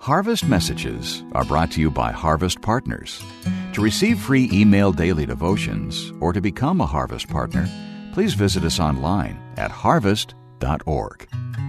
Harvest Messages are brought to you by Harvest Partners. To receive free email daily devotions or to become a Harvest Partner, please visit us online at harvest.org.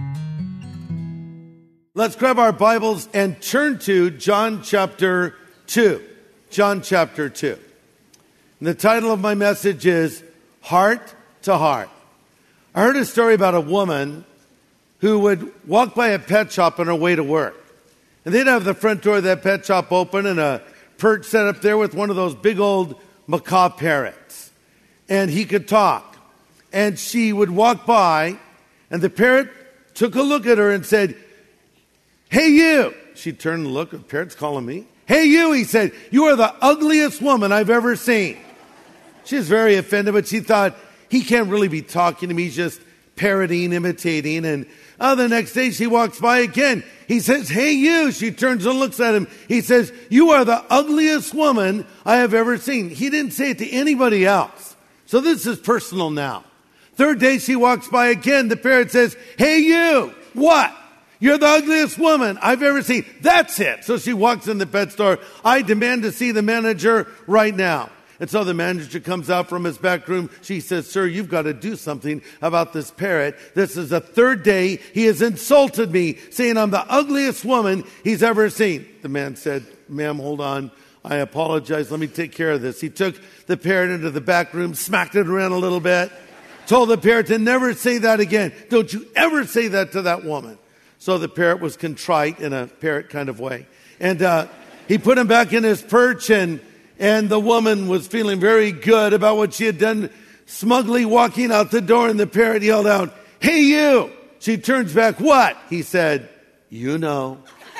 Let's grab our Bibles and turn to John chapter 2. John chapter 2. And the title of my message is Heart to Heart. I heard a story about a woman who would walk by a pet shop on her way to work. And they'd have the front door of that pet shop open and a perch set up there with one of those big old macaw parrots. And he could talk. And she would walk by, and the parrot took a look at her and said, "Hey, you." She turned and looked, the parrot's calling me. "Hey, you," he said, "you are the ugliest woman I've ever seen." She was very offended, but she thought, he can't really be talking to me, he's just parroting, imitating. And the next day she walks by again. He says, "Hey, you." She turns and looks at him. He says, "You are the ugliest woman I have ever seen." He didn't say it to anybody else. So this is personal now. Third day she walks by again. The parrot says, "Hey, you." "What?" "You're the ugliest woman I've ever seen." "That's it." So she walks in the pet store. "I demand to see the manager right now." And so the manager comes out from his back room. She says, "Sir, you've got to do something about this parrot. This is the third day he has insulted me, saying I'm the ugliest woman he's ever seen." The man said, "Ma'am, hold on. I apologize. Let me take care of this." He took the parrot into the back room, smacked it around a little bit, told the parrot to never say that again. "Don't you ever say that to that woman." So the parrot was contrite in a parrot kind of way. And he put him back in his perch, and the woman was feeling very good about what she had done, smugly walking out the door, and the parrot yelled out, "Hey, you." She turns back, "What?" He said, "You know."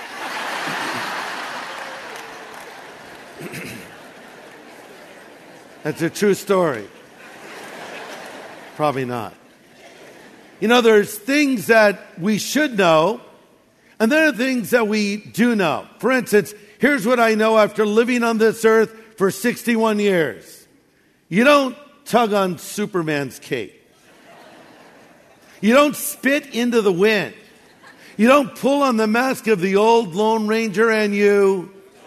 That's a true story. Probably not. You know, there's things that we should know, and there are things that we do know. For instance, here's what I know after living on this earth for 61 years. You don't tug on Superman's cape. You don't spit into the wind. You don't pull on the mask of the old Lone Ranger and you...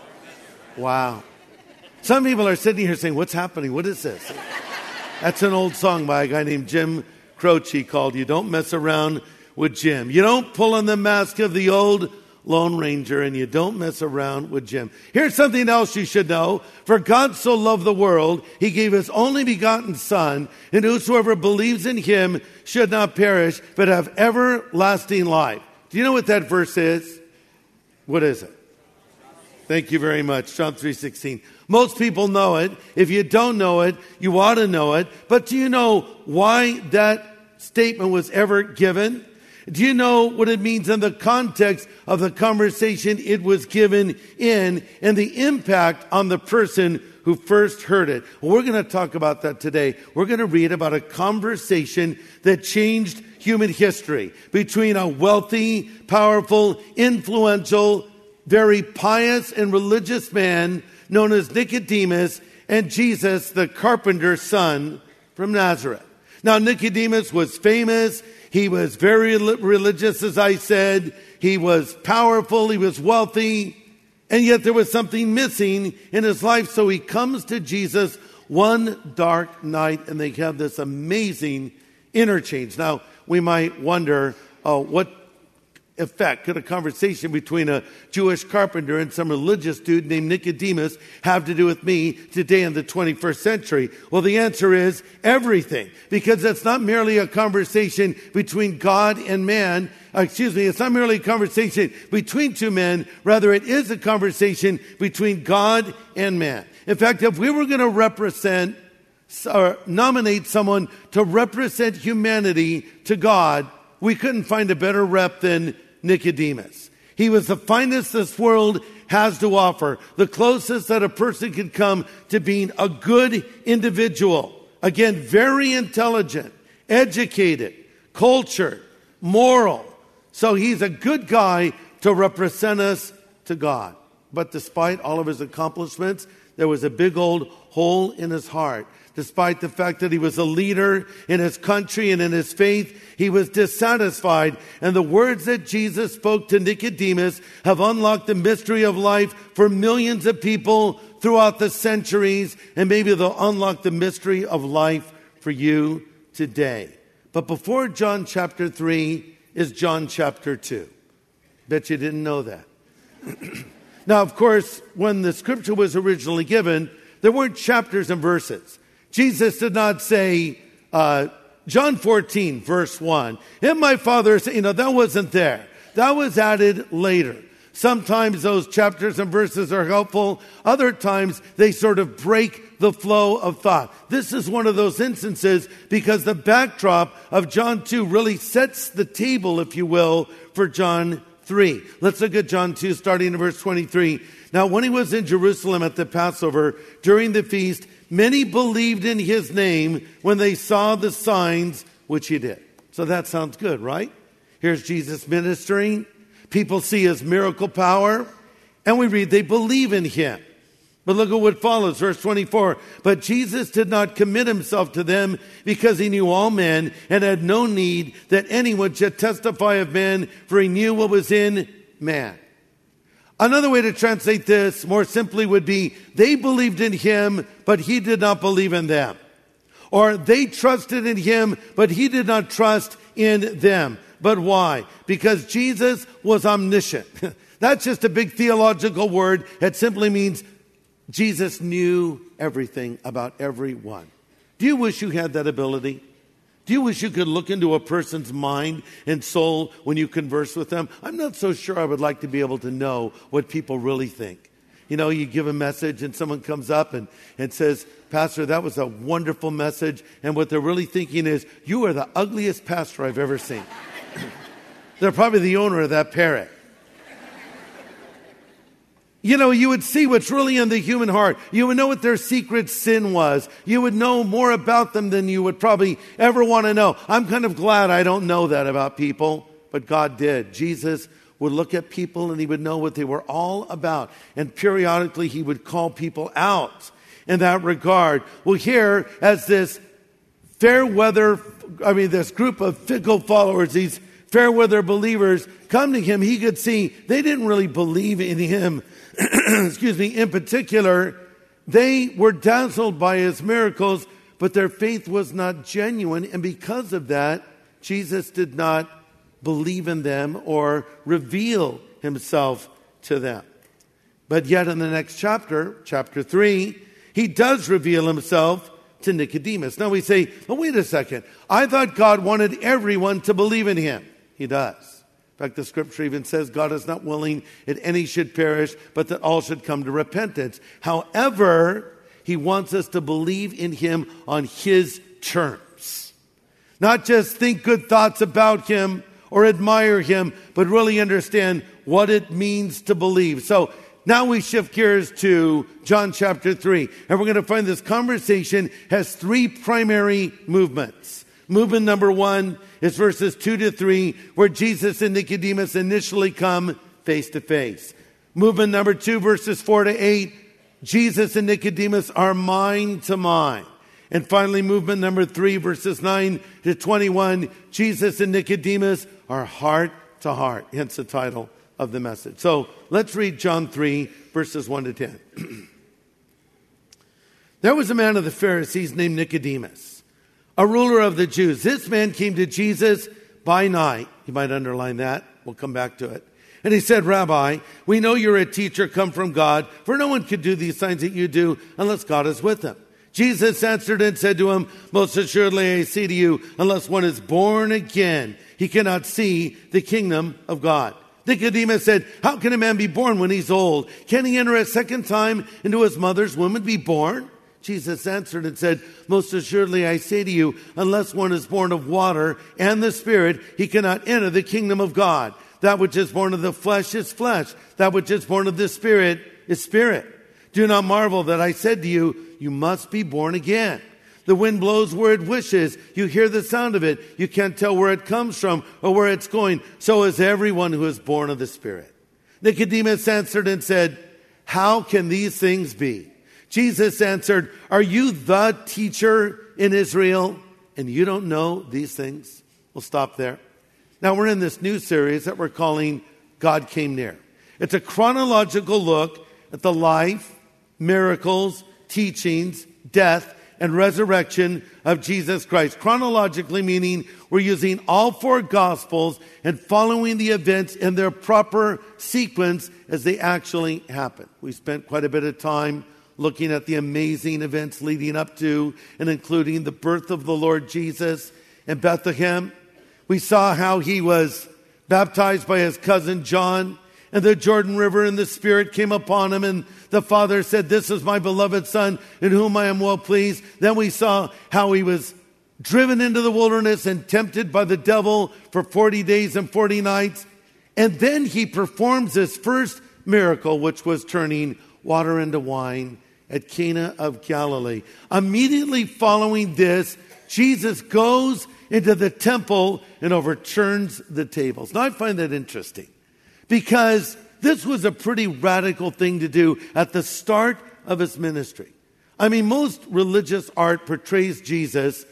Wow. Some people are sitting here saying, "What's happening? What is this?" That's an old song by a guy named Jim Croce called "You Don't Mess Around with Jim." You don't pull on the mask of the old Lone Ranger, and you don't mess around with Jim. Here's something else you should know. For God so loved the world, he gave his only begotten Son, and whosoever believes in him should not perish, but have everlasting life. Do you know what that verse is? What is it? Thank you very much. John 3:16. Most people know it. If you don't know it, you ought to know it. But do you know why that statement was ever given? Do you know what it means in the context of the conversation it was given in and the impact on the person who first heard it? Well, we're going to talk about that today. We're going to read about a conversation that changed human history between a wealthy, powerful, influential, very pious and religious man known as Nicodemus and Jesus, the carpenter's son from Nazareth. Now, Nicodemus was famous. He was very religious, as I said. He was powerful. He was wealthy. And yet there was something missing in his life. So he comes to Jesus one dark night, and they have this amazing interchange. Now, we might wonder, what effect could a conversation between a Jewish carpenter and some religious dude named Nicodemus have to do with me today in the 21st century? Well, the answer is everything, because it's not merely a conversation between God and man. It's not merely a conversation between two men. Rather, it is a conversation between God and man. In fact, if we were going to represent or nominate someone to represent humanity to God, we couldn't find a better rep than Nicodemus. He was the finest this world has to offer, the closest that a person could come to being a good individual. Again, very intelligent, educated, cultured, moral. So he's a good guy to represent us to God. But despite all of his accomplishments, there was a big old hole in his heart. Despite the fact that he was a leader in his country and in his faith, he was dissatisfied. And the words that Jesus spoke to Nicodemus have unlocked the mystery of life for millions of people throughout the centuries. And maybe they'll unlock the mystery of life for you today. But before John chapter 3 is John chapter 2. Bet you didn't know that. Now, of course, when the scripture was originally given, there weren't chapters and verses. Jesus did not say, John 14, verse 1, in my Father's, that wasn't there. That was added later. Sometimes those chapters and verses are helpful. Other times they sort of break the flow of thought. This is one of those instances because the backdrop of John 2 really sets the table, if you will, for John 3. Let's look at John 2, starting in verse 23. Now, when he was in Jerusalem at the Passover, during the feast, many believed in his name when they saw the signs which he did. So that sounds good, right? Here's Jesus ministering. People see his miracle power. And we read they believe in him. But look at what follows, verse 24. But Jesus did not commit himself to them because he knew all men and had no need that anyone should testify of men, for he knew what was in man. Another way to translate this more simply would be, they believed in him, but he did not believe in them. Or they trusted in him, but he did not trust in them. But why? Because Jesus was omniscient. That's just a big theological word. It simply means Jesus knew everything about everyone. Do you wish you had that ability? Do you wish you could look into a person's mind and soul when you converse with them? I'm not so sure I would like to be able to know what people really think. You give a message and someone comes up and says, Pastor, that was a wonderful message. And what they're really thinking is, you are the ugliest pastor I've ever seen. They're probably the owner of that parrot. You would see what's really in the human heart. You would know what their secret sin was. You would know more about them than you would probably ever want to know. I'm kind of glad I don't know that about people, but God did. Jesus would look at people and he would know what they were all about. And periodically he would call people out in that regard. Well, here, as this this group of fickle followers, these fair weather believers come to him, he could see they didn't really believe in him. In particular, they were dazzled by his miracles, but their faith was not genuine. And because of that, Jesus did not believe in them or reveal himself to them. But yet in the next chapter, chapter 3, he does reveal himself to Nicodemus. Now we say, well, wait a second. I thought God wanted everyone to believe in him. He does. In fact, the scripture even says God is not willing that any should perish, but that all should come to repentance. However, he wants us to believe in him on his terms. Not just think good thoughts about him or admire him, but really understand what it means to believe. So now we shift gears to John chapter 3. And we're going to find this conversation has three primary movements. Movement number 1 is verses 2 to 3, where Jesus and Nicodemus initially come face to face. Movement number 2, verses 4 to 8, Jesus and Nicodemus are mind to mind. And finally, movement number 3, verses 9 to 21, Jesus and Nicodemus are heart to heart. Hence the title of the message. So let's read John 3, verses 1 to 10. There was a man of the Pharisees named Nicodemus, a ruler of the Jews. This man came to Jesus by night. You might underline that. We'll come back to it. And he said, Rabbi, we know you're a teacher come from God, for no one could do these signs that you do unless God is with him. Jesus answered and said to him, most assuredly I say to you, unless one is born again, he cannot see the kingdom of God. Nicodemus said, how can a man be born when he's old? Can he enter a second time into his mother's womb and be born? Jesus answered and said, most assuredly I say to you, unless one is born of water and the Spirit, he cannot enter the kingdom of God. That which is born of the flesh is flesh. That which is born of the Spirit is spirit. Do not marvel that I said to you, you must be born again. The wind blows where it wishes. You hear the sound of it. You can't tell where it comes from or where it's going. So is everyone who is born of the Spirit. Nicodemus answered and said, how can these things be? Jesus answered, "Are you the teacher in Israel, and you don't know these things?" We'll stop there. Now we're in this new series that we're calling God Came Near. It's a chronological look at the life, miracles, teachings, death, and resurrection of Jesus Christ. Chronologically meaning we're using all four Gospels and following the events in their proper sequence as they actually happen. We spent quite a bit of time looking at the amazing events leading up to and including the birth of the Lord Jesus in Bethlehem. We saw how he was baptized by his cousin John in the Jordan River, and the Spirit came upon him, and the Father said, "This is my beloved Son, in whom I am well pleased." Then we saw how he was driven into the wilderness and tempted by the devil for 40 days and 40 nights. And then he performs his first miracle, which was turning water into wine at Cana of Galilee. Immediately following this, Jesus goes into the temple and overturns the tables. Now I find that interesting because this was a pretty radical thing to do at the start of his ministry. I mean, most religious art portrays Jesus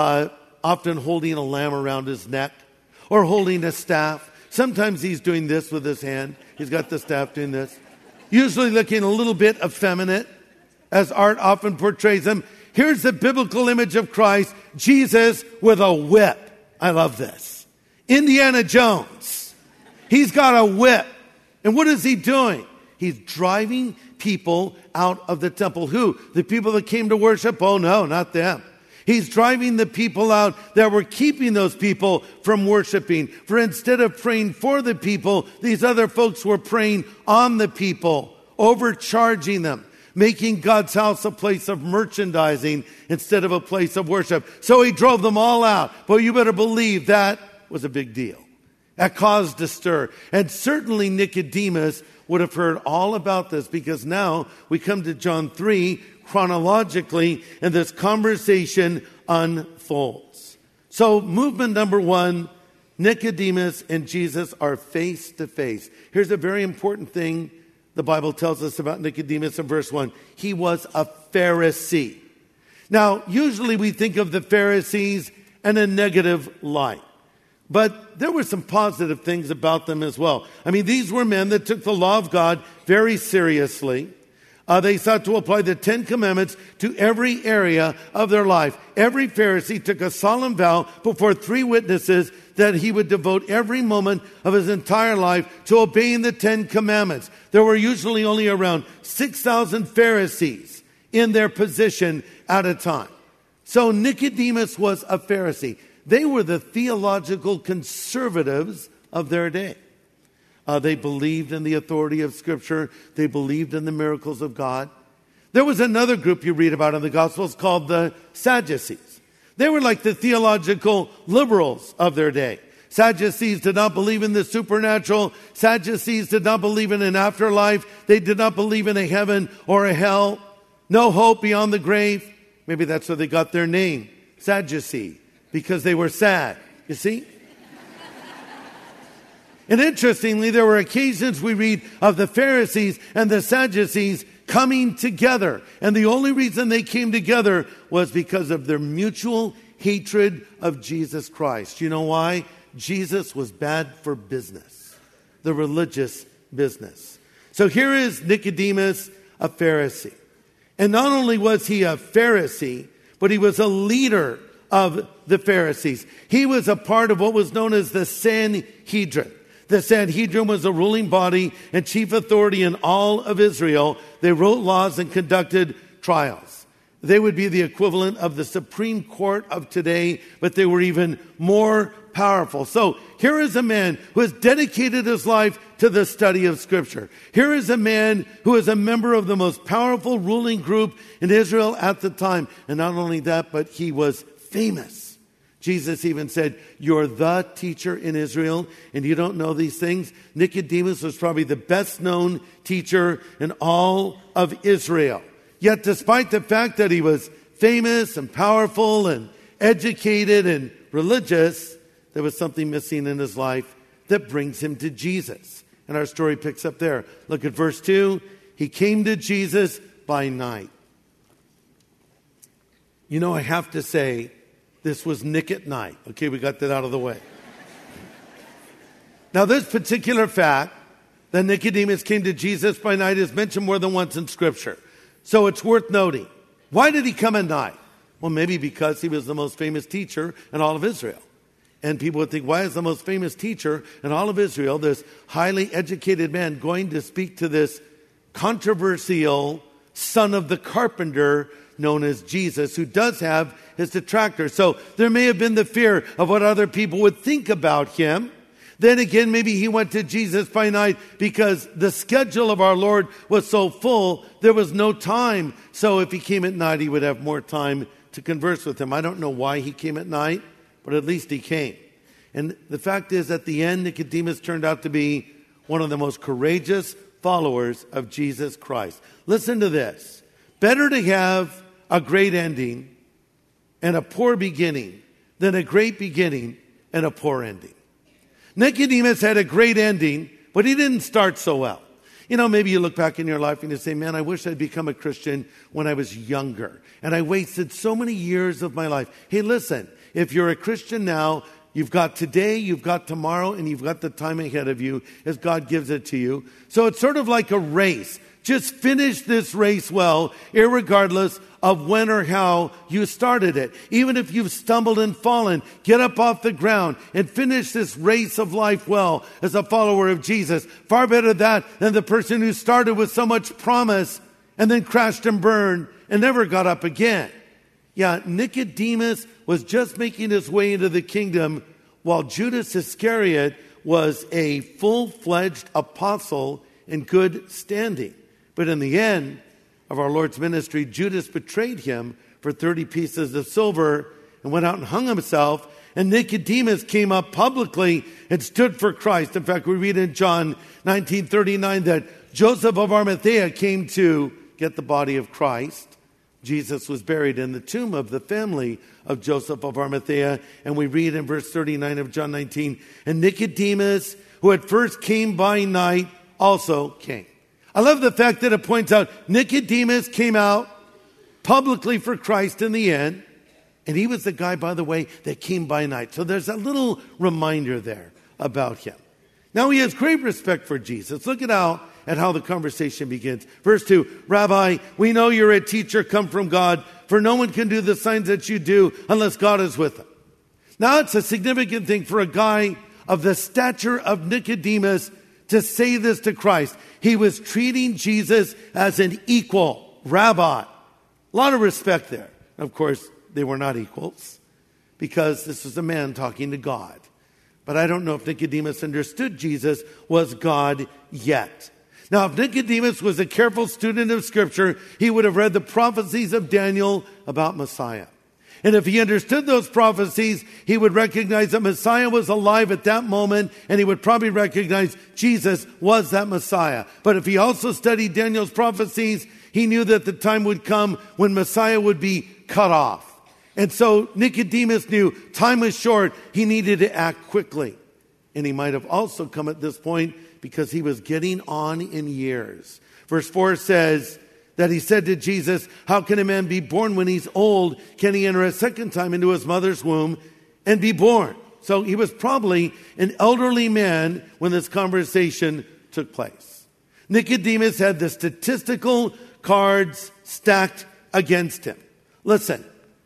often holding a lamb around his neck or holding a staff. Sometimes he's doing this with his hand. He's got the staff doing this. Usually looking a little bit effeminate, as art often portrays him. Here's the biblical image of Christ, Jesus with a whip. I love this. Indiana Jones. He's got a whip. And what is he doing? He's driving people out of the temple. Who? The people that came to worship? Oh no, not them. He's driving the people out that were keeping those people from worshiping. For instead of praying for the people, these other folks were praying on the people, overcharging them, making God's house a place of merchandising instead of a place of worship. So he drove them all out. But you better believe that was a big deal. That caused a stir. And certainly Nicodemus would have heard all about this, because now we come to John 3 chronologically, and this conversation unfolds. So movement number one, Nicodemus and Jesus are face to face. Here's a very important thing the Bible tells us about Nicodemus in verse 1. He was a Pharisee. Now, usually we think of the Pharisees in a negative light. But there were some positive things about them as well. I mean, these were men that took the law of God very seriously. They sought to apply the 10 Commandments to every area of their life. Every Pharisee took a solemn vow before 3 witnesses that he would devote every moment of his entire life to obeying the 10 Commandments. There were usually only around 6,000 Pharisees in their position at a time. So Nicodemus was a Pharisee. They were the theological conservatives of their day. They believed in the authority of Scripture. They believed in the miracles of God. There was another group you read about in the Gospels called the Sadducees. They were like the theological liberals of their day. Sadducees did not believe in the supernatural. Sadducees did not believe in an afterlife. They did not believe in a heaven or a hell. No hope beyond the grave. Maybe that's where they got their name, Sadducee, because they were sad. You see? And interestingly, there were occasions we read of the Pharisees and the Sadducees coming together. And the only reason they came together was because of their mutual hatred of Jesus Christ. You know why? Jesus was bad for business, the religious business. So here is Nicodemus, a Pharisee. And not only was he a Pharisee, but he was a leader of the Pharisees. He was a part of what was known as the Sanhedrin. The Sanhedrin was a ruling body and chief authority in all of Israel. They wrote laws and conducted trials. They would be the equivalent of the Supreme Court of today, but they were even more powerful. So here is a man who has dedicated his life to the study of Scripture. Here is a man who is a member of the most powerful ruling group in Israel at the time. And not only that, but he was famous. Jesus even said, "You're the teacher in Israel, and you don't know these things." Nicodemus was probably the best known teacher in all of Israel. Yet despite the fact that he was famous and powerful and educated and religious, there was something missing in his life that brings him to Jesus. And our story picks up there. Look at verse 2. He came to Jesus by night. You know, I have to say, this was Nick at night. Okay, we got that out of the way. Now, this particular fact that Nicodemus came to Jesus by night is mentioned more than once in Scripture. So it's worth noting. Why did he come at night? Well, maybe because he was the most famous teacher in all of Israel. And people would think, why is the most famous teacher in all of Israel, this highly educated man, going to speak to this controversial son of the carpenter known as Jesus, who does have his detractors? So there may have been the fear of what other people would think about him. Then again, maybe he went to Jesus by night because the schedule of our Lord was so full, there was no time. So if he came at night, he would have more time to converse with him. I don't know why he came at night, but at least he came. And the fact is, at the end, Nicodemus turned out to be one of the most courageous followers of Jesus Christ. Listen to this. Better to have a great ending and a poor beginning than a great beginning and a poor ending. Nicodemus had a great ending, but he didn't start so well. You know, maybe you look back in your life and you say, man, I wish I'd become a Christian when I was younger. And I wasted so many years of my life. Hey, listen, if you're a Christian now, you've got today, you've got tomorrow, and you've got the time ahead of you as God gives it to you. So it's sort of like a race. Just finish this race well, irregardless of when or how you started it. Even if you've stumbled and fallen, get up off the ground and finish this race of life well as a follower of Jesus. Far better that than the person who started with so much promise and then crashed and burned and never got up again. Yeah, Nicodemus was just making his way into the kingdom while Judas Iscariot was a full-fledged apostle in good standing. But in the end of our Lord's ministry, Judas betrayed him for 30 pieces of silver and went out and hung himself. And Nicodemus came up publicly and stood for Christ. In fact, we read in John 19:39 that Joseph of Arimathea came to get the body of Christ. Jesus was buried in the tomb of the family of Joseph of Arimathea. And we read in verse 39 of John 19, and Nicodemus, who at first came by night, also came. I love the fact that it points out Nicodemus came out publicly for Christ in the end. And he was the guy, by the way, that came by night. So there's a little reminder there about him. Now he has great respect for Jesus. Look at how the conversation begins. Verse 2, Rabbi, we know you're a teacher come from God, for no one can do the signs that you do unless God is with him. Now it's a significant thing for a guy of the stature of Nicodemus to say this to Christ. He was treating Jesus as an equal rabbi. A lot of respect there. Of course, they were not equals because this was a man talking to God. But I don't know if Nicodemus understood Jesus was God yet. Now, if Nicodemus was a careful student of Scripture, he would have read the prophecies of Daniel about Messiah. And if he understood those prophecies, he would recognize that Messiah was alive at that moment, and he would probably recognize Jesus was that Messiah. But if he also studied Daniel's prophecies, he knew that the time would come when Messiah would be cut off. And so Nicodemus knew time was short. He needed to act quickly. And he might have also come at this point because he was getting on in years. Verse 4 says that he said to Jesus, how can a man be born when he's old? Can he enter a second time into his mother's womb and be born? So he was probably an elderly man when this conversation took place. Nicodemus had the statistical cards stacked against him. Listen,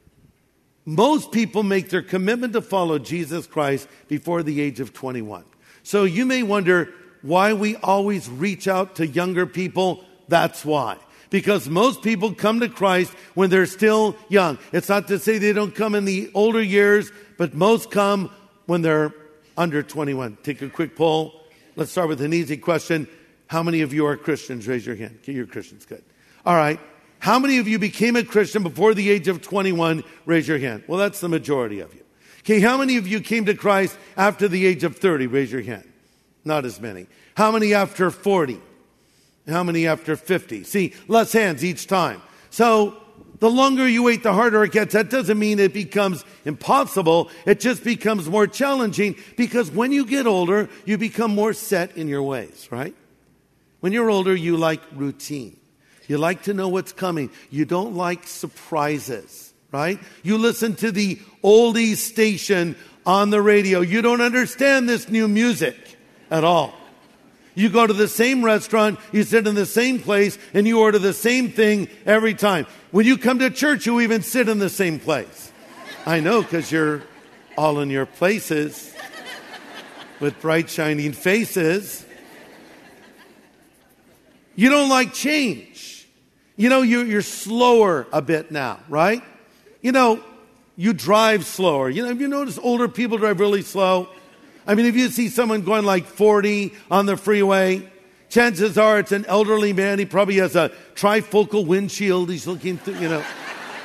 most people make their commitment to follow Jesus Christ before the age of 21. So you may wonder why we always reach out to younger people. That's why. Because most people come to Christ when they're still young. It's not to say they don't come in the older years, but most come when they're under 21. Take a quick poll. Let's start with an easy question. How many of you are Christians? Raise your hand. Okay, you're Christians. Good. All right. How many of you became a Christian before the age of 21? Raise your hand. Well, that's the majority of you. Okay, how many of you came to Christ after the age of 30? Raise your hand. Not as many. How many after 40? How many after 50? See, less hands each time. So the longer you wait, the harder it gets. That doesn't mean it becomes impossible. It just becomes more challenging because when you get older, you become more set in your ways, right? When you're older, you like routine. You like to know what's coming. You don't like surprises, right? You listen to the oldies station on the radio. You don't understand this new music at all. You go to the same restaurant, you sit in the same place, and you order the same thing every time. When you come to church, you even sit in the same place. I know, because you're all in your places with bright, shining faces. You don't like change. You know, you're slower a bit now, right? You know, you drive slower. You know, have you noticed older people drive really slow? I mean, if you see someone going like 40 on the freeway, chances are it's an elderly man. He probably has a trifocal windshield. He's looking through, you know.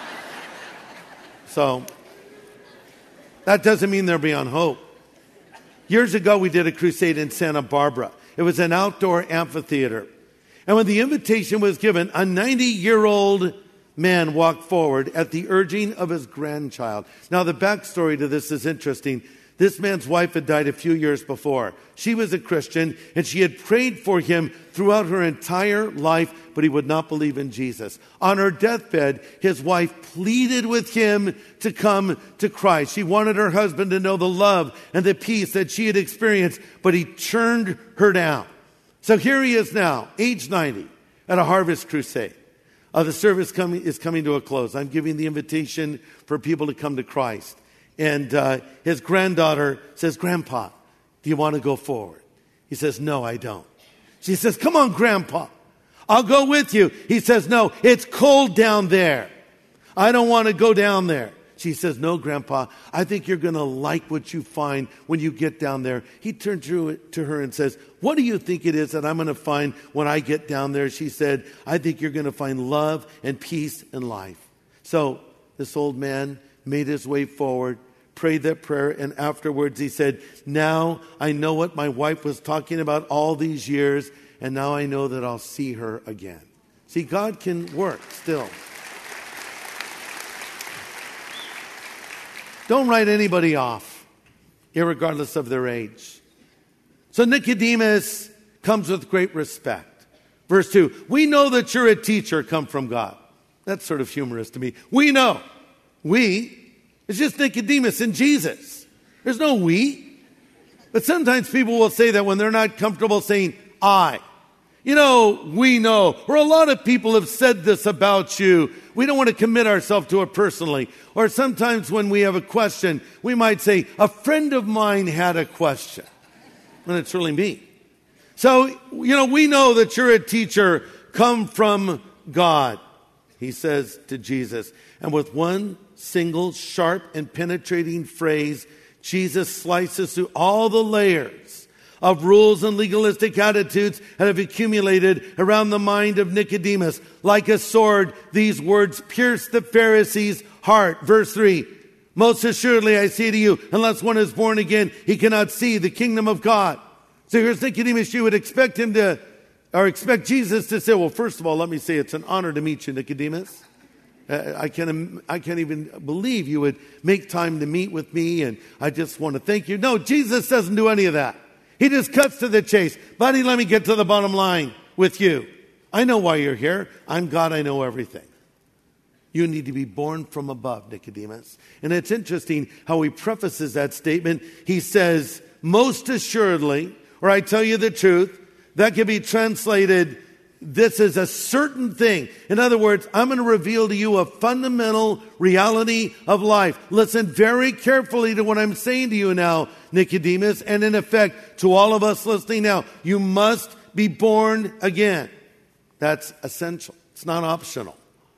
So, that doesn't mean they're beyond hope. Years ago, we did a crusade in Santa Barbara. It was an outdoor amphitheater. And when the invitation was given, a 90-year-old man walked forward at the urging of his grandchild. Now, the backstory to this is interesting. This man's wife had died a few years before. She was a Christian, and she had prayed for him throughout her entire life, but he would not believe in Jesus. On her deathbed, his wife pleaded with him to come to Christ. She wanted her husband to know the love and the peace that she had experienced, but he turned her down. So here he is now, age 90, at a harvest crusade. The service is coming to a close. I'm giving the invitation for people to come to Christ. And his granddaughter says, "Grandpa, do you want to go forward?" He says, "No, I don't." She says, "Come on, Grandpa, I'll go with you." He says, "No, it's cold down there. I don't want to go down there." She says, "No, Grandpa, I think you're going to like what you find when you get down there." He turned to her and says, "What do you think it is that I'm going to find when I get down there?" She said, "I think you're going to find love and peace and life." So this old man made his way forward, prayed that prayer, and afterwards he said, "Now I know what my wife was talking about all these years, and now I know that I'll see her again." See, God can work still. Don't write anybody off, irregardless of their age. So Nicodemus comes with great respect. Verse 2, "We know that you're a teacher come from God." That's sort of humorous to me. We know. It's just Nicodemus and Jesus. There's no we. But sometimes people will say that when they're not comfortable saying I. You know, we know. Or a lot of people have said this about you. We don't want to commit ourselves to it personally. Or sometimes when we have a question, we might say, "A friend of mine had a question." And it's really me. So, you know, we know that you're a teacher come from God, he says to Jesus. And with one single sharp and penetrating phrase, Jesus slices through all the layers of rules and legalistic attitudes that have accumulated around the mind of Nicodemus. Like a sword, these words pierce the Pharisees' heart. Verse 3, "Most assuredly I say to you, unless one is born again, he cannot see the kingdom of God." So here's Nicodemus. You would expect expect Jesus to say, "Well, first of all, let me say it's an honor to meet you, Nicodemus. I can't even believe you would make time to meet with me, and I just want to thank you." No, Jesus doesn't do any of that. He just cuts to the chase. "Buddy, let me get to the bottom line with you. I know why you're here. I'm God. I know everything. You need to be born from above, Nicodemus." And it's interesting how he prefaces that statement. He says, "Most assuredly," or "I tell you the truth." That can be translated, "This is a certain thing." In other words, I'm going to reveal to you a fundamental reality of life. Listen very carefully to what I'm saying to you now, Nicodemus, and in effect to all of us listening now. You must be born again. That's essential. It's not optional.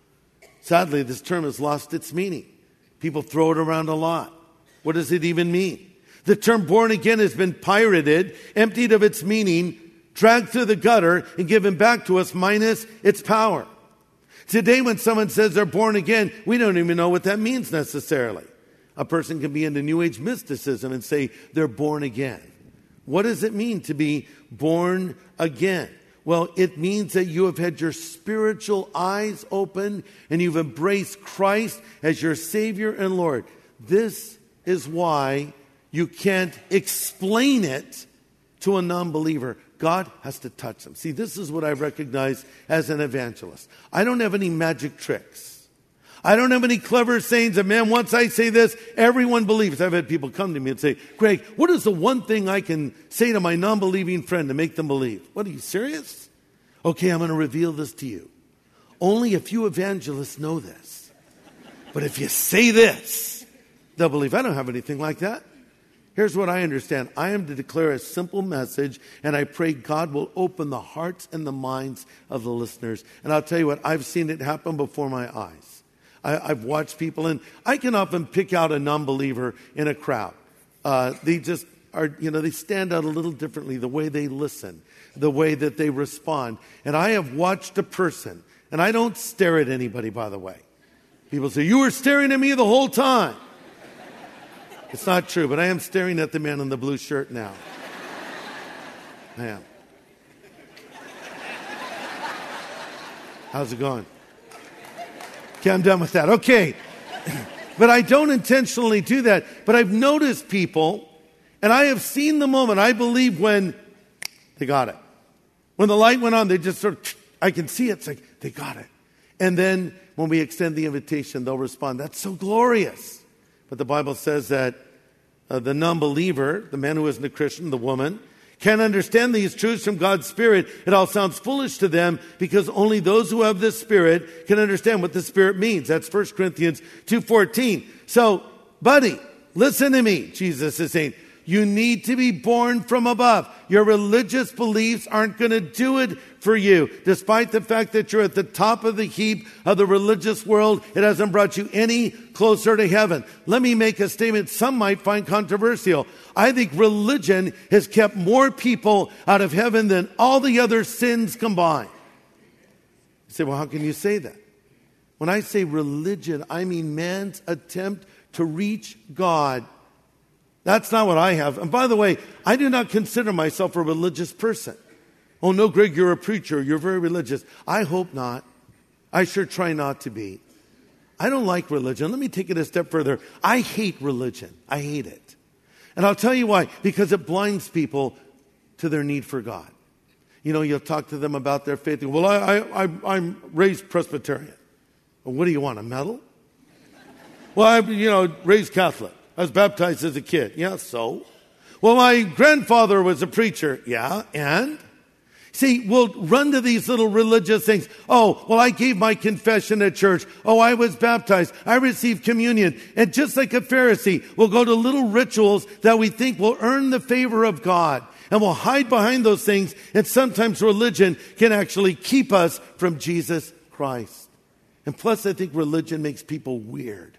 Sadly, this term has lost its meaning. People throw it around a lot. What does it even mean? The term born again has been pirated, emptied of its meaning, dragged through the gutter, and given back to us minus its power. Today, when someone says they're born again, we don't even know what that means necessarily. A person can be into New Age mysticism and say they're born again. What does it mean to be born again? Well, it means that you have had your spiritual eyes open and you've embraced Christ as your Savior and Lord. This is why you can't explain it to a non-believer. God has to touch them. See, this is what I recognize as an evangelist. I don't have any magic tricks. I don't have any clever sayings that, man, once I say this, everyone believes. I've had people come to me and say, Greg, what is the one thing I can say to my non-believing friend to make them believe? What, are you serious? Okay, I'm going to reveal this to you. Only a few evangelists know this. But if you say this, they'll believe. I don't have anything like that. Here's what I understand. I am to declare a simple message, and I pray God will open the hearts and the minds of the listeners. And I'll tell you what, I've seen it happen before my eyes. I've watched people, and I can often pick out a non-believer in a crowd. They just are, they stand out a little differently, the way they listen, the way that they respond. And I have watched a person, and I don't stare at anybody, by the way. People say, you were staring at me the whole time. It's not true, but I am staring at the man in the blue shirt now. I am. How's it going? Okay, I'm done with that. Okay. But I don't intentionally do that. But I've noticed people, and I have seen the moment, I believe, when they got it. When the light went on, they just sort of, I can see it. It's like, they got it. And then when we extend the invitation, they'll respond, that's so glorious. But the Bible says that the non-believer, the man who isn't a Christian, the woman, can't understand these truths from God's Spirit. It all sounds foolish to them because only those who have this Spirit can understand what the Spirit means. That's 1 Corinthians 2:14. So, buddy, listen to me, Jesus is saying. You need to be born from above. Your religious beliefs aren't going to do it for you. Despite the fact that you're at the top of the heap of the religious world, it hasn't brought you any closer to heaven. Let me make a statement some might find controversial. I think religion has kept more people out of heaven than all the other sins combined. You say, well, how can you say that? When I say religion, I mean man's attempt to reach God. That's not what I have. And by the way, I do not consider myself a religious person. Oh no, Greg, you're a preacher. You're very religious. I hope not. I sure try not to be. I don't like religion. Let me take it a step further. I hate religion. I hate it. And I'll tell you why. Because it blinds people to their need for God. You'll talk to them about their faith. Well, I'm raised Presbyterian. Well, what do you want, a medal? Well, I'm, raised Catholic. I was baptized as a kid. Yeah, so? Well, my grandfather was a preacher. Yeah, and? See, we'll run to these little religious things. Oh, well, I gave my confession at church. Oh, I was baptized. I received communion. And just like a Pharisee, we'll go to little rituals that we think will earn the favor of God. And we'll hide behind those things. And sometimes religion can actually keep us from Jesus Christ. And plus, I think religion makes people weird.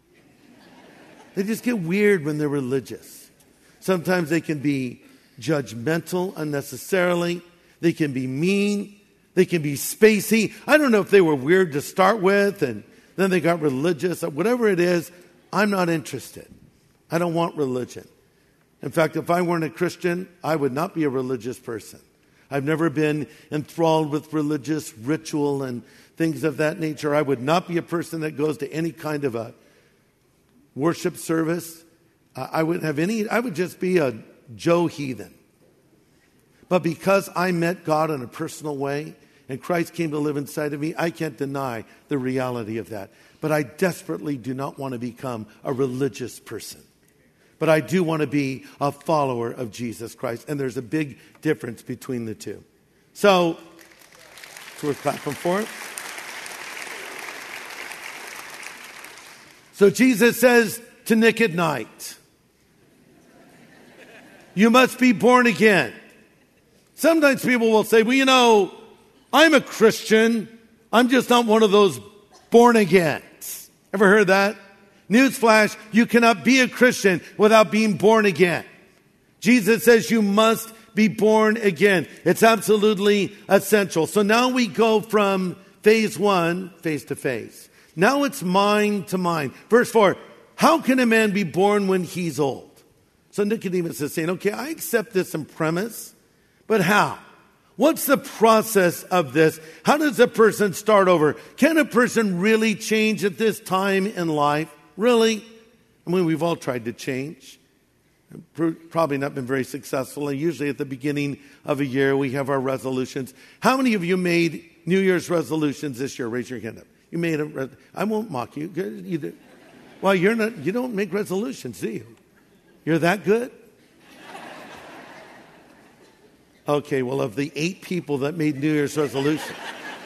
They just get weird when they're religious. Sometimes they can be judgmental unnecessarily. They can be mean. They can be spacey. I don't know if they were weird to start with and then they got religious. Whatever it is, I'm not interested. I don't want religion. In fact, if I weren't a Christian, I would not be a religious person. I've never been enthralled with religious ritual and things of that nature. I would not be a person that goes to any kind of a worship service. I would just be a Joe heathen. But because I met God in a personal way and Christ came to live inside of me, I can't deny the reality of that. But I desperately do not want to become a religious person. But I do want to be a follower of Jesus Christ. And there's a big difference between the two. So, it's worth clapping for it. So Jesus says to Nick at night, you must be born again. Sometimes people will say, well, I'm a Christian. I'm just not one of those born agains. Ever heard that? Newsflash, you cannot be a Christian without being born again. Jesus says you must be born again. It's absolutely essential. So now we go from phase 1, face to face. Now it's mind to mind. Verse 4, how can a man be born when he's old? So Nicodemus is saying, okay, I accept this in premise, but how? What's the process of this? How does a person start over? Can a person really change at this time in life? Really? I mean, we've all tried to change. Probably not been very successful. And usually at the beginning of a year, we have our resolutions. How many of you made New Year's resolutions this year? Raise your hand up. You made I won't mock you. Well, you don't make resolutions, do you? You're that good? Okay, well, of the 8 people that made New Year's resolutions,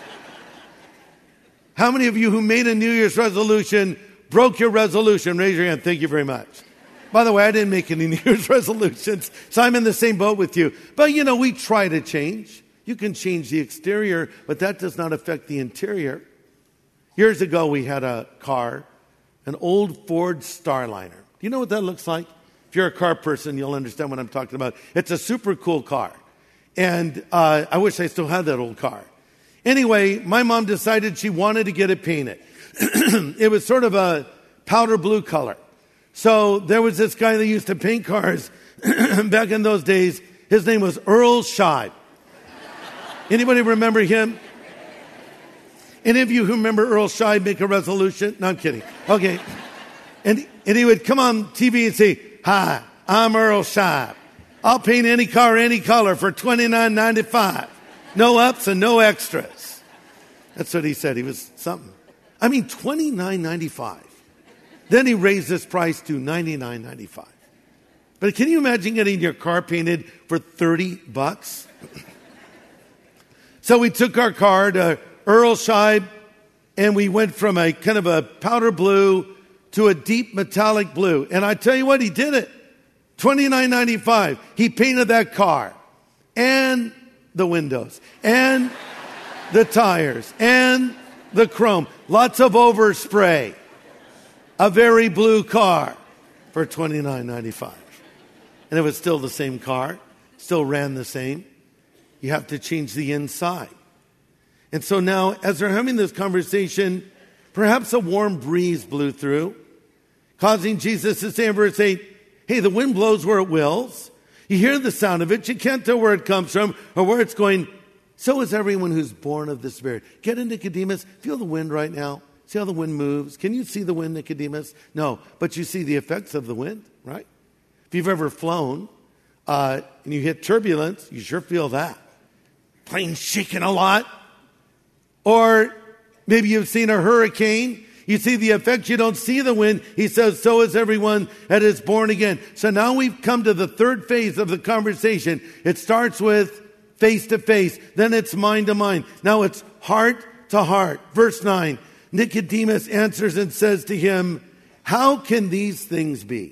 how many of you who made a New Year's resolution broke your resolution? Raise your hand. Thank you very much. By the way, I didn't make any New Year's resolutions, so I'm in the same boat with you. But, we try to change. You can change the exterior, but that does not affect the interior. Years ago, we had a car, an old Ford Starliner. Do you know what that looks like? If you're a car person, you'll understand what I'm talking about. It's a super cool car. And I wish I still had that old car. Anyway, my mom decided she wanted to get it painted. It was sort of a powder blue color. So there was this guy that used to paint cars back in those days. His name was Earl Scheib. Anybody remember him? Any of you who remember Earl Scheib make a resolution? No, I'm kidding. Okay. And he would come on TV and say, "Hi, I'm Earl Scheib. I'll paint any car, any color for $29.95. No ups and no extras." That's what he said. He was something. I mean, $29.95. Then he raised this price to $99.95. But can you imagine getting your car painted for $30? So we took our car to Earl Scheib, and we went from a kind of a powder blue to a deep metallic blue. And I tell you what, he did it. $29.95. He painted that car and the windows and the tires and the chrome. Lots of overspray. A very blue car for $29.95. And it was still the same car, still ran the same. You have to change the inside. And so now, as they're having this conversation, perhaps a warm breeze blew through, causing Jesus to say in verse 8, "Hey, the wind blows where it wills. You hear the sound of it. You can't tell where it comes from or where it's going. So is everyone who's born of the Spirit." Get in, Nicodemus. Feel the wind right now. See how the wind moves? Can you see the wind, Nicodemus? No, but you see the effects of the wind, right? If you've ever flown and you hit turbulence, you sure feel that. Plane shaking a lot. Or maybe you've seen a hurricane. You see the effects. You don't see the wind. He says, so is everyone that is born again. So now we've come to the third phase of the conversation. It starts with face to face. Then it's mind to mind. Now it's heart to heart. Verse 9. Nicodemus answers and says to him, "How can these things be?"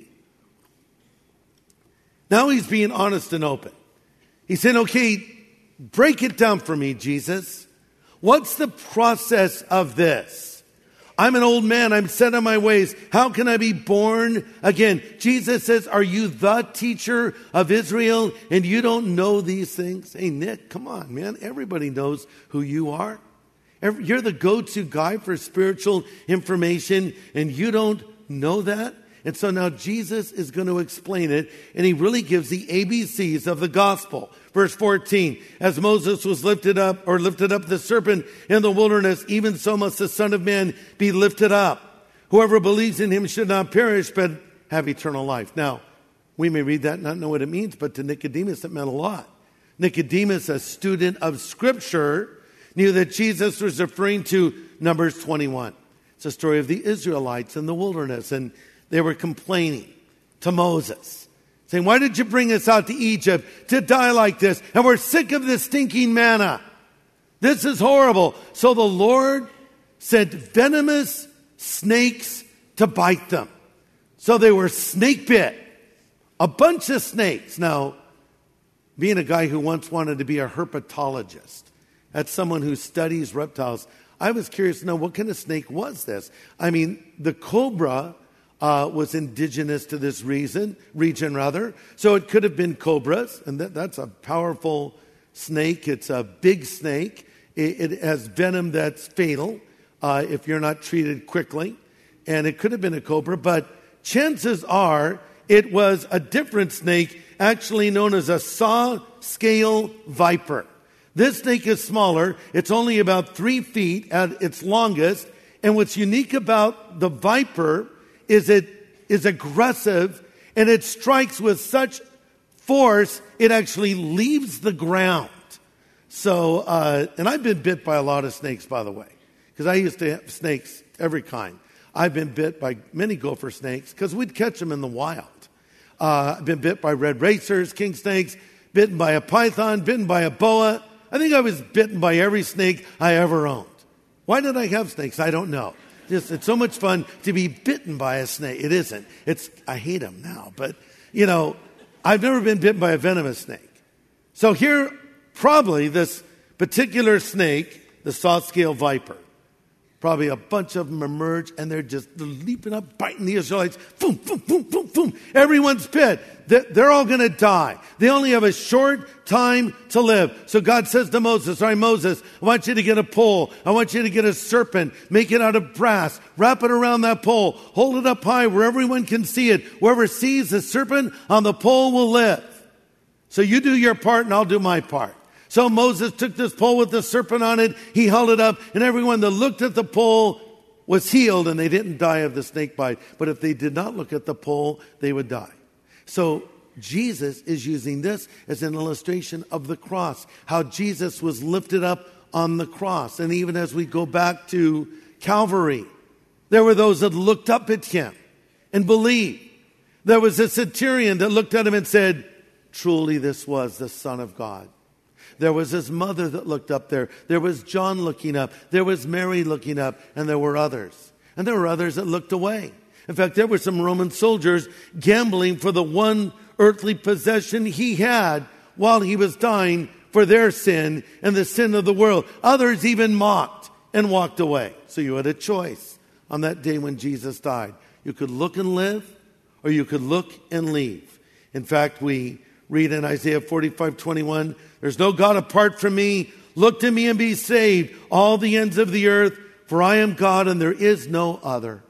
Now he's being honest and open. He's saying, okay, break it down for me, Jesus. What's the process of this? I'm an old man. I'm set on my ways. How can I be born again? Jesus says, are you the teacher of Israel and you don't know these things? Hey, Nick, come on, man. Everybody knows who you are. You're the go-to guy for spiritual information and you don't know that? And so now Jesus is going to explain it, and he really gives the ABCs of the gospel. Verse 14, as Moses was lifted up the serpent in the wilderness, even so must the Son of Man be lifted up. Whoever believes in him should not perish, but have eternal life. Now, we may read that and not know what it means, but to Nicodemus it meant a lot. Nicodemus, a student of Scripture, knew that Jesus was referring to Numbers 21. It's a story of the Israelites in the wilderness, and they were complaining to Moses, saying, why did you bring us out to Egypt to die like this? And we're sick of this stinking manna. This is horrible. So the Lord sent venomous snakes to bite them. So they were snake bit. A bunch of snakes. Now, being a guy who once wanted to be a herpetologist, that's someone who studies reptiles, I was curious to know what kind of snake was this? I mean, the cobra was indigenous to this region. So it could have been cobras, and that's a powerful snake. It's a big snake. It has venom that's fatal if you're not treated quickly. And it could have been a cobra, but chances are it was a different snake, actually known as a saw-scale viper. This snake is smaller. It's only about 3 feet at its longest. And what's unique about the viper is it is aggressive and it strikes with such force it actually leaves the ground. So, and I've been bit by a lot of snakes, by the way, because I used to have snakes, every kind. I've been bit by many gopher snakes because we'd catch them in the wild. I've been bit by red racers, king snakes, bitten by a python, bitten by a boa. I think I was bitten by every snake I ever owned. Why did I have snakes? I don't know. It's so much fun to be bitten by a snake. It isn't. I hate them now. But, I've never been bitten by a venomous snake. So here, probably this particular snake, the saw-scale viper, probably a bunch of them emerge, and they're just leaping up, biting the Israelites. Boom, boom, boom, boom, boom. Everyone's bit. They're all going to die. They only have a short time to live. So God says to Moses, all right, Moses, I want you to get a pole. I want you to get a serpent. Make it out of brass. Wrap it around that pole. Hold it up high where everyone can see it. Whoever sees the serpent on the pole will live. So you do your part, and I'll do my part. So Moses took this pole with the serpent on it. He held it up, and everyone that looked at the pole was healed, and they didn't die of the snake bite. But if they did not look at the pole, they would die. So Jesus is using this as an illustration of the cross, how Jesus was lifted up on the cross. And even as we go back to Calvary, there were those that looked up at him and believed. There was a centurion that looked at him and said, truly this was the Son of God. There was his mother that looked up there. There was John looking up. There was Mary looking up. And there were others. And there were others that looked away. In fact, there were some Roman soldiers gambling for the one earthly possession he had while he was dying for their sin and the sin of the world. Others even mocked and walked away. So you had a choice on that day when Jesus died. You could look and live, or you could look and leave. In fact, we read in Isaiah 45:21, there's no God apart from me. Look to me and be saved, all the ends of the earth, for I am God and there is no other.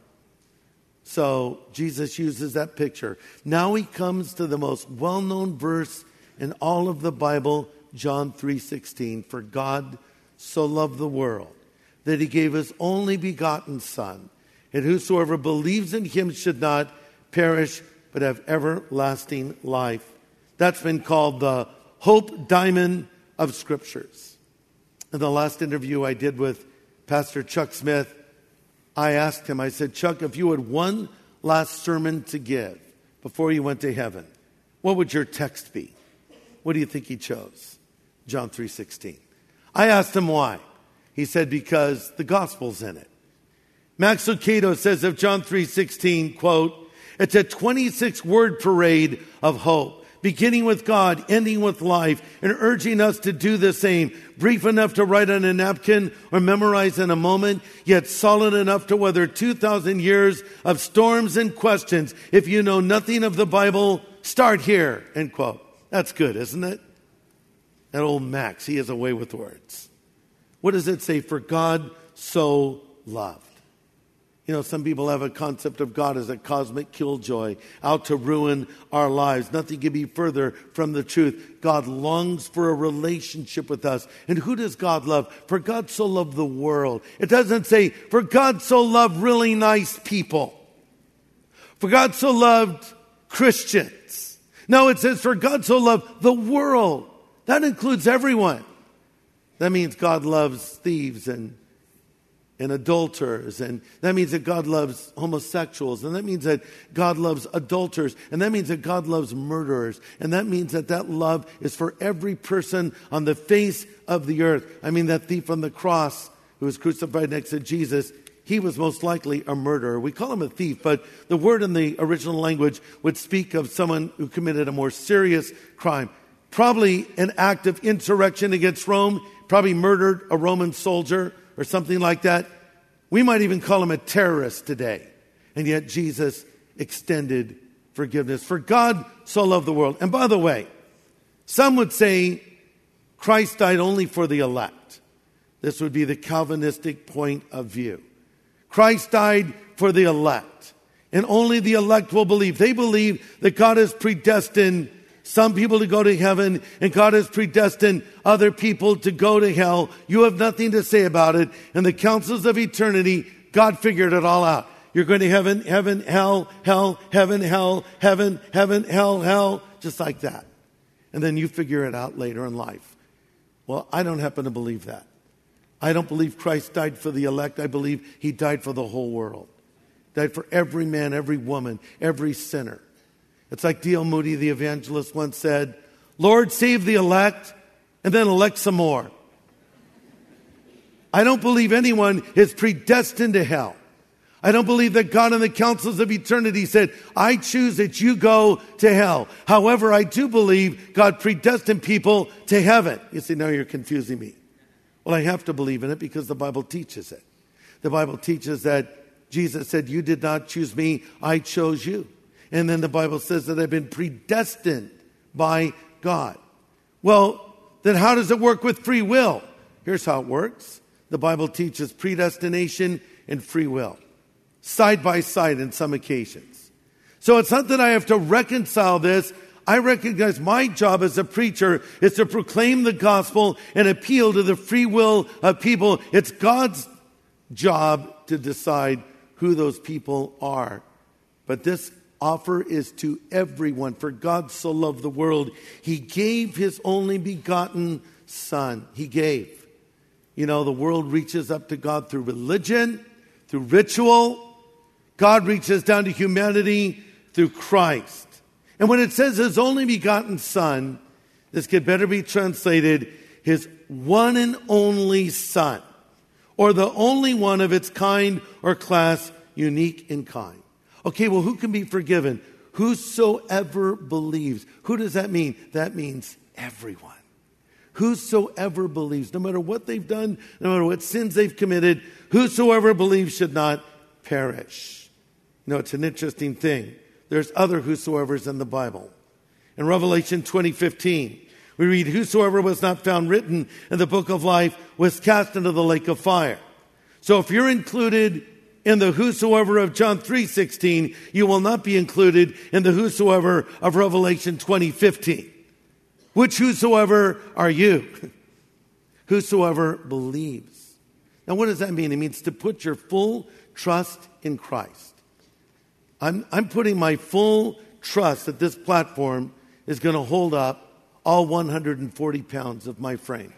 So Jesus uses that picture. Now he comes to the most well-known verse in all of the Bible, John 3:16. For God so loved the world that he gave his only begotten Son, and whosoever believes in him should not perish, but have everlasting life. That's been called the Hope Diamond of Scriptures. In the last interview I did with Pastor Chuck Smith, I asked him, I said, Chuck, if you had one last sermon to give before you went to heaven, what would your text be? What do you think he chose? John 3:16. I asked him why. He said, because the gospel's in it. Max Lucado says of John 3:16, quote, it's a 26-word parade of hope, beginning with God, ending with life, and urging us to do the same. Brief enough to write on a napkin or memorize in a moment, yet solid enough to weather 2,000 years of storms and questions. If you know nothing of the Bible, start here, end quote. That's good, isn't it? That old Max, he has a way with words. What does it say? For God so loved. You know, some people have a concept of God as a cosmic killjoy out to ruin our lives. Nothing can be further from the truth. God longs for a relationship with us. And who does God love? For God so loved the world. It doesn't say, for God so loved really nice people. For God so loved Christians. No, it says, for God so loved the world. That includes everyone. That means God loves thieves and adulterers, and that means that God loves homosexuals, and that means that God loves adulterers, and that means that God loves murderers, and that means that that love is for every person on the face of the earth. I mean, that thief on the cross who was crucified next to Jesus, he was most likely a murderer. We call him a thief, but the word in the original language would speak of someone who committed a more serious crime. Probably an act of insurrection against Rome, probably murdered a Roman soldier, or something like that. We might even call him a terrorist today. And yet Jesus extended forgiveness. For God so loved the world. And by the way, some would say Christ died only for the elect. This would be the Calvinistic point of view. Christ died for the elect. And only the elect will believe. They believe that God has predestined some people to go to heaven, and God has predestined other people to go to hell. You have nothing to say about it. In the councils of eternity, God figured it all out. You're going to heaven, heaven, hell, hell, heaven, hell, heaven, heaven, hell, hell, just like that. And then you figure it out later in life. Well, I don't happen to believe that. I don't believe Christ died for the elect. I believe he died for the whole world. Died for every man, every woman, every sinner. It's like D.L. Moody, the evangelist, once said, Lord, save the elect, and then elect some more. I don't believe anyone is predestined to hell. I don't believe that God in the councils of eternity said, I choose that you go to hell. However, I do believe God predestined people to heaven. You see, now you're confusing me. Well, I have to believe in it because the Bible teaches it. The Bible teaches that Jesus said, you did not choose me, I chose you. And then the Bible says that I've been predestined by God. Well, then how does it work with free will? Here's how it works. The Bible teaches predestination and free will, side by side in some occasions. So it's not that I have to reconcile this. I recognize my job as a preacher is to proclaim the gospel and appeal to the free will of people. It's God's job to decide who those people are. But this offer is to everyone. For God so loved the world, he gave his only begotten Son. He gave. You know, the world reaches up to God through religion, through ritual. God reaches down to humanity through Christ. And when it says his only begotten Son, this could better be translated his one and only Son, or the only one of its kind or class, unique in kind. Okay, well, who can be forgiven? Whosoever believes. Who does that mean? That means everyone. Whosoever believes, no matter what they've done, no matter what sins they've committed, whosoever believes should not perish. You know, it's an interesting thing. There's other whosoevers in the Bible. In Revelation 20:15, we read, whosoever was not found written in the book of life was cast into the lake of fire. So if you're included in the whosoever of John 3:16, you will not be included in the whosoever of Revelation 20:15. Which whosoever are you? Whosoever believes. Now what does that mean? It means to put your full trust in Christ. I'm putting my full trust that this platform is going to hold up all 140 pounds of my frame.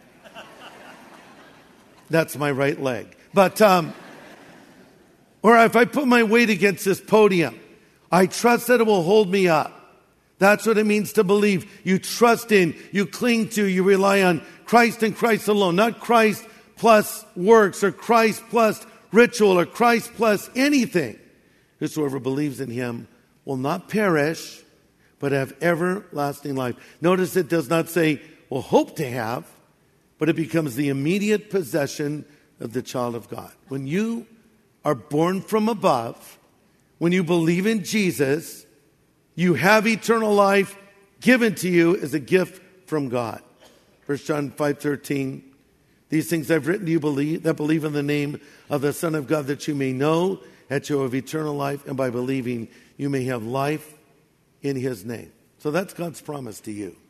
That's my right leg. But, or if I put my weight against this podium, I trust that it will hold me up. That's what it means to believe. You trust in, you cling to, you rely on Christ and Christ alone. Not Christ plus works or Christ plus ritual or Christ plus anything. Whosoever believes in him will not perish, but have everlasting life. Notice it does not say, will hope to have, but it becomes the immediate possession of the child of God. When you are born from above, when you believe in Jesus, you have eternal life given to you as a gift from God. 1 John 5:13, these things I've written to you that believe in the name of the Son of God, that you may know that you have eternal life, and by believing you may have life in his name. So that's God's promise to you.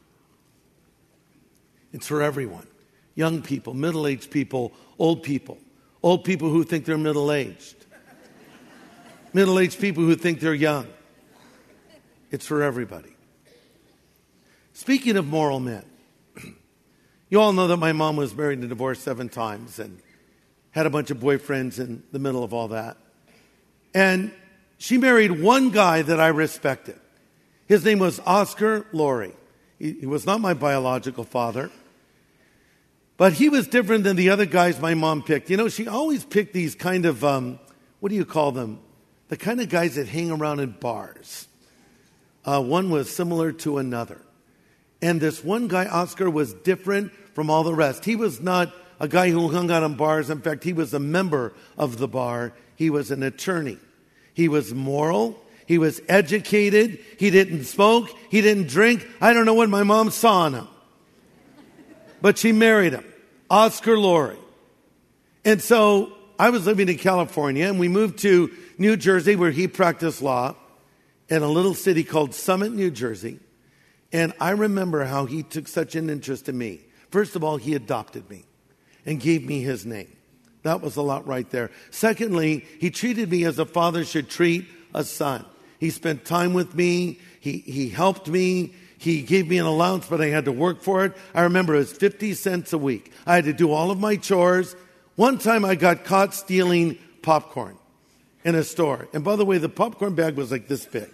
It's for everyone. Young people, middle-aged people, old people who think they're middle-aged, middle-aged people who think they're young. It's for everybody. Speaking of moral men, you all know that my mom was married and divorced 7 times and had a bunch of boyfriends in the middle of all that. And she married one guy that I respected. His name was Oscar Laurie. He was not my biological father, but he was different than the other guys my mom picked. You know, she always picked these kind of, what do you call them? The kind of guys that hang around in bars. One was similar to another. And this one guy, Oscar, was different from all the rest. He was not a guy who hung out in bars. In fact, he was a member of the bar. He was an attorney. He was moral. He was educated. He didn't smoke. He didn't drink. I don't know what my mom saw in him. But she married him, Oscar Laurie. And so I was living in California, and we moved to New Jersey, where he practiced law, in a little city called Summit, New Jersey. And I remember how he took such an interest in me. First of all, he adopted me and gave me his name. That was a lot right there. Secondly, he treated me as a father should treat a son. He spent time with me. He helped me. He gave me an allowance, but I had to work for it. I remember it was 50 cents a week. I had to do all of my chores. One time I got caught stealing popcorn in a store. And by the way, the popcorn bag was like this big.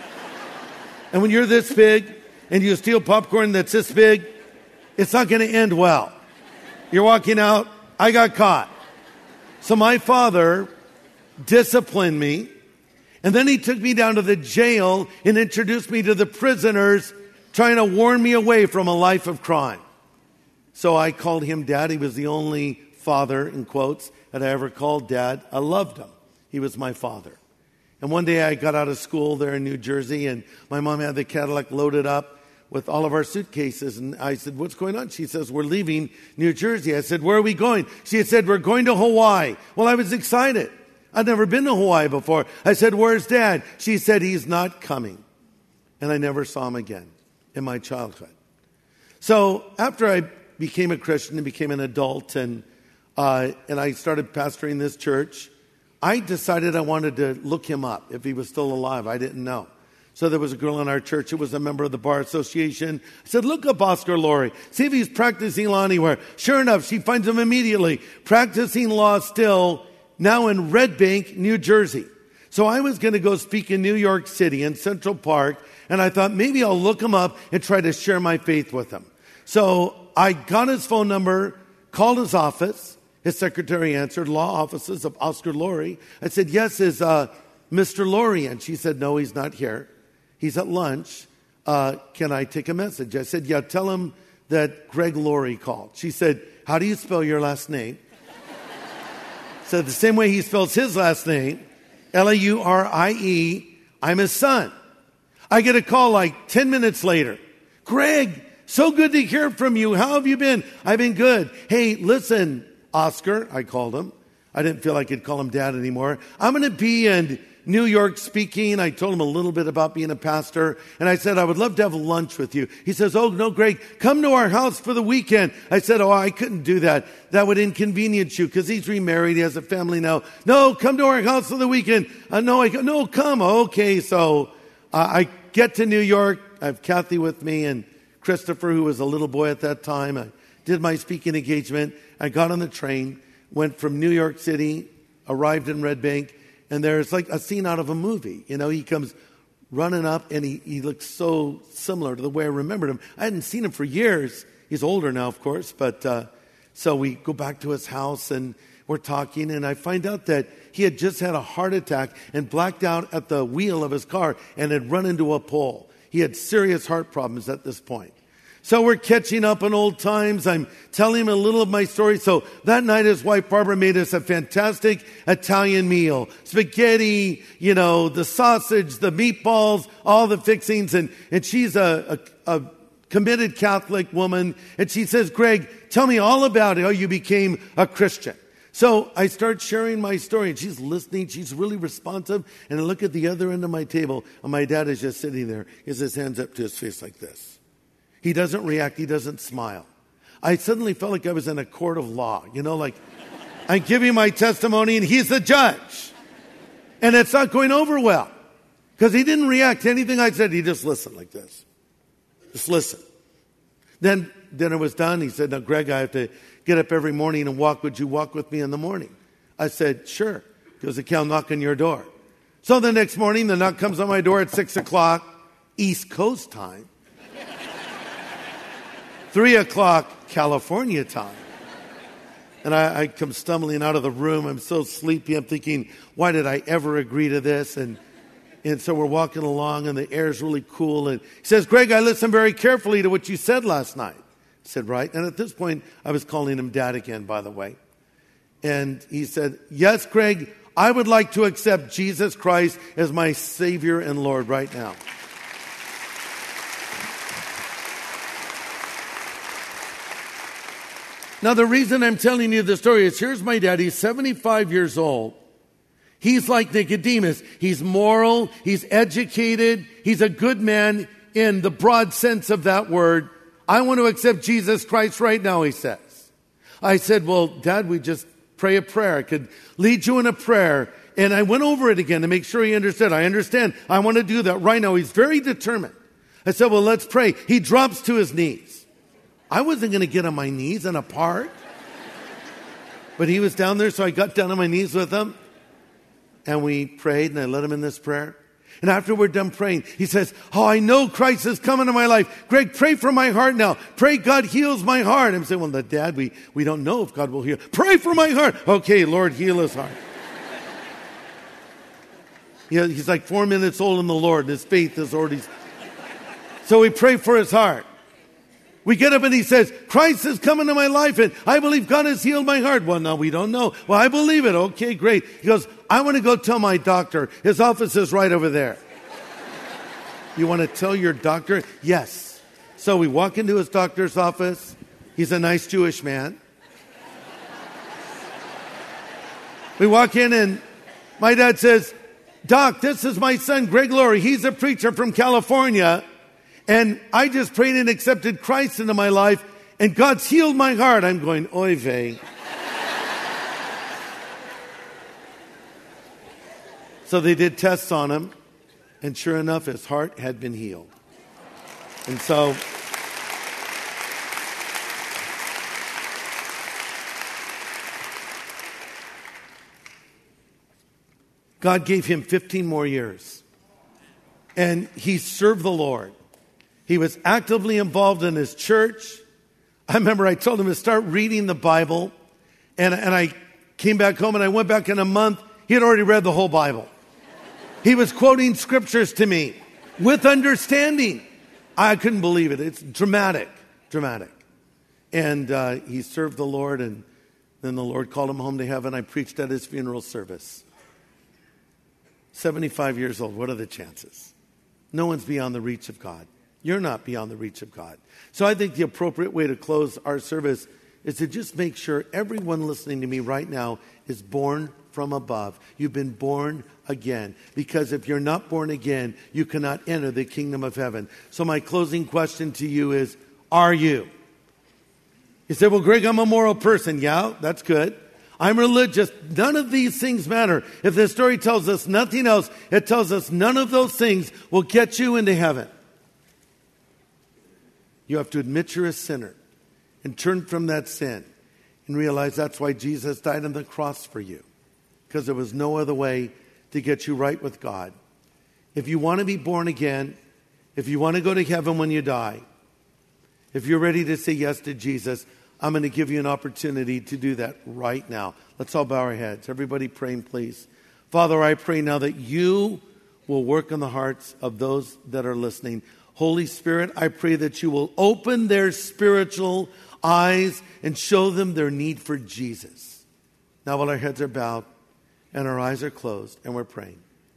And when you're this big and you steal popcorn that's this big, it's not going to end well. You're walking out, I got caught. So my father disciplined me, and then he took me down to the jail and introduced me to the prisoners, trying to warn me away from a life of crime. So I called him Dad. He was the only father, in quotes, that I ever called Dad. I loved him. He was my father. And one day I got out of school there in New Jersey, and my mom had the Cadillac loaded up with all of our suitcases. And I said, what's going on? She says, we're leaving New Jersey. I said, where are we going? She had said, we're going to Hawaii. Well, I was excited. I'd never been to Hawaii before. I said, where's Dad? She said, he's not coming. And I never saw him again in my childhood. So after I became a Christian and became an adult and I started pastoring this church, I decided I wanted to look him up if he was still alive. I didn't know. So there was a girl in our church who was a member of the Bar Association. I said, look up Oscar Laurie. See if he's practicing law anywhere. Sure enough, she finds him immediately. Practicing law still, now in Red Bank, New Jersey. So I was going to go speak in New York City in Central Park, and I thought maybe I'll look him up and try to share my faith with him. So I got his phone number, called his office. His secretary answered, law offices of Oscar Laurie. I said, yes, is Mr. Laurie? And she said, no, he's not here. He's at lunch. Can I take a message? I said, yeah, tell him that Greg Laurie called. She said, how do you spell your last name? So the same way he spells his last name, Laurie, I'm his son. I get a call like 10 minutes later. Greg, so good to hear from you. How have you been? I've been good. Hey, listen, Oscar, I called him. I didn't feel I could call him Dad anymore. I'm going to be in New York speaking. I told him a little bit about being a pastor. And I said, I would love to have lunch with you. He says, oh, no, Greg, come to our house for the weekend. I said, oh, I couldn't do that. That would inconvenience you because he's remarried. He has a family now. No, come to our house for the weekend. No, come. Okay. So I get to New York. I have Kathy with me and Christopher, who was a little boy at that time. I did my speaking engagement. I got on the train, went from New York City, arrived in Red Bank, and there's like a scene out of a movie. You know, he comes running up, and he looks so similar to the way I remembered him. I hadn't seen him for years. He's older now, of course, but so we go back to his house, and we're talking, and I find out that he had just had a heart attack and blacked out at the wheel of his car and had run into a pole. He had serious heart problems at this point. So we're catching up on old times. I'm telling him a little of my story. So that night, his wife, Barbara, made us a fantastic Italian meal. Spaghetti, the sausage, the meatballs, all the fixings. And she's a committed Catholic woman. And she says, Greg, tell me all about how you became a Christian. So I start sharing my story, and she's listening. She's really responsive. And I look at the other end of my table, and my dad is just sitting there. He has his hands up to his face like this. He doesn't react. He doesn't smile. I suddenly felt like I was in a court of law. Like I'm giving my testimony and he's the judge. And it's not going over well because he didn't react to anything I said. He just listened like this. Just listen. Then dinner was done. He said, now, Greg, I have to get up every morning and walk. Would you walk with me in the morning? I said, sure. He goes, okay, I'll knock on your door. So the next morning, the knock comes on my door at 6 o'clock, East Coast time. 3 o'clock California time. And I come stumbling out of the room. I'm so sleepy. I'm thinking, why did I ever agree to this? And so we're walking along and the air's really cool. And he says, Greg, I listened very carefully to what you said last night. I said, right. And at this point, I was calling him Dad again, by the way. And he said, yes, Greg, I would like to accept Jesus Christ as my Savior and Lord right now. Now, the reason I'm telling you the story is here's my dad. He's 75 years old. He's like Nicodemus. He's moral. He's educated. He's a good man in the broad sense of that word. I want to accept Jesus Christ right now, he says. I said, well, Dad, we just pray a prayer. I could lead you in a prayer. And I went over it again to make sure he understood. I understand. I want to do that right now. He's very determined. I said, well, let's pray. He drops to his knees. I wasn't going to get on my knees in a park. But he was down there, so I got down on my knees with him. And we prayed, and I led him in this prayer. And after we're done praying, he says, oh, I know Christ is coming to my life. Greg, pray for my heart now. Pray God heals my heart. I'm saying, well, Dad, we don't know if God will heal. Pray for my heart. Okay, Lord, heal his heart. Yeah, he's like 4 minutes old in the Lord, and his faith is already... So we pray for his heart. We get up and he says, Christ is coming to my life and I believe God has healed my heart. Well, no, we don't know. Well, I believe it. Okay, great. He goes, I want to go tell my doctor. His office is right over there. You want to tell your doctor? Yes. So we walk into his doctor's office. He's a nice Jewish man. We walk in and my dad says, Doc, this is my son, Greg Laurie. He's a preacher from California. And I just prayed and accepted Christ into my life, and God's healed my heart. I'm going, oy vey. So they did tests on him, and sure enough, his heart had been healed. And so God gave him 15 more years, and he served the Lord. He was actively involved in his church. I remember I told him to start reading the Bible. And I came back home and I went back in a month. He had already read the whole Bible. He was quoting scriptures to me with understanding. I couldn't believe it. It's dramatic. And he served the Lord, and then the Lord called him home to heaven. I preached at his funeral service. 75 years old. What are the chances? No one's beyond the reach of God. You're not beyond the reach of God. So I think the appropriate way to close our service is to just make sure everyone listening to me right now is born from above. You've been born again. Because if you're not born again, you cannot enter the kingdom of heaven. So my closing question to you is, are you? You say, well, Greg, I'm a moral person. Yeah, that's good. I'm religious. None of these things matter. If the story tells us nothing else, it tells us none of those things will get you into heaven. You have to admit you're a sinner and turn from that sin and realize that's why Jesus died on the cross for you, because there was no other way to get you right with God. If you want to be born again, if you want to go to heaven when you die, if you're ready to say yes to Jesus, I'm going to give you an opportunity to do that right now. Let's all bow our heads. Everybody praying, please. Father, I pray now that you will work on the hearts of those that are listening. Holy Spirit, I pray that you will open their spiritual eyes and show them their need for Jesus. Now, while our heads are bowed and our eyes are closed and we're praying,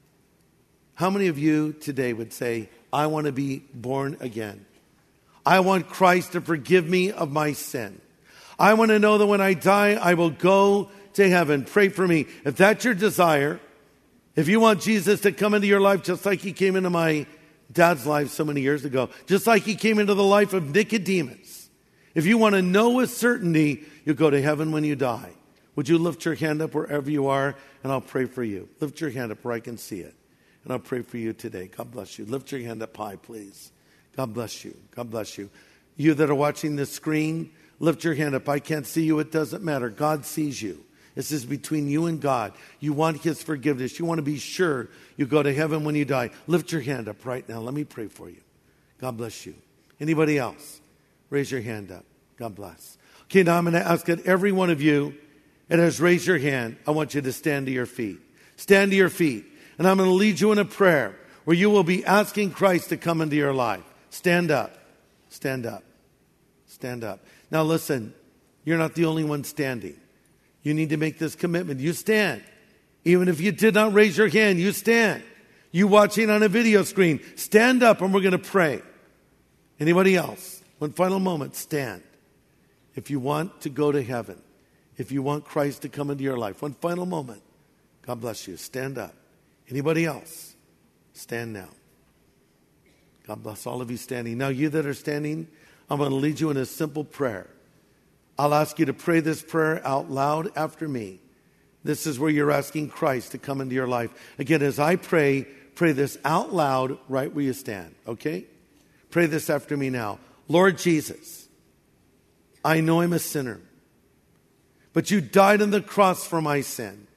how many of you today would say, I want to be born again? I want Christ to forgive me of my sin. I want to know that when I die, I will go to heaven. Pray for me. If that's your desire, if you want Jesus to come into your life just like he came into my dad's life so many years ago, just like he came into the life of Nicodemus. If you want to know with certainty, you go to heaven when you die. Would you lift your hand up wherever you are, and I'll pray for you. Lift your hand up where I can see it, and I'll pray for you today. God bless you. Lift your hand up high, please. God bless you. God bless you. You that are watching this screen, lift your hand up. I can't see you. It doesn't matter. God sees you. This is between you and God. You want his forgiveness. You want to be sure you go to heaven when you die. Lift your hand up right now. Let me pray for you. God bless you. Anybody else? Raise your hand up. God bless. Okay, now I'm going to ask that every one of you that has raised your hand, I want you to stand to your feet. Stand to your feet. And I'm going to lead you in a prayer where you will be asking Christ to come into your life. Stand up. Stand up. Stand up. Now listen, you're not the only one standing. You need to make this commitment. You stand. Even if you did not raise your hand, you stand. You watching on a video screen, stand up and we're going to pray. Anybody else? One final moment, stand. If you want to go to heaven, if you want Christ to come into your life, one final moment. God bless you. Stand up. Anybody else? Stand now. God bless all of you standing. Now you that are standing, I'm going to lead you in a simple prayer. I'll ask you to pray this prayer out loud after me. This is where you're asking Christ to come into your life. Again, as I pray this out loud right where you stand, okay? Pray this after me now. Lord Jesus, I know I'm a sinner, but you died on the cross for my sin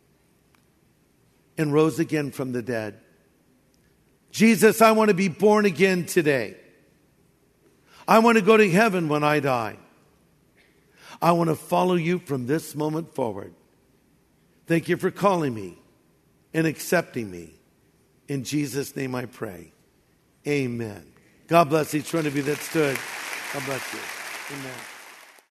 and rose again from the dead. Jesus, I want to be born again today. I want to go to heaven when I die. I want to follow you from this moment forward. Thank you for calling me and accepting me. In Jesus' name I pray. Amen. God bless each one of you that stood. God bless you. Amen.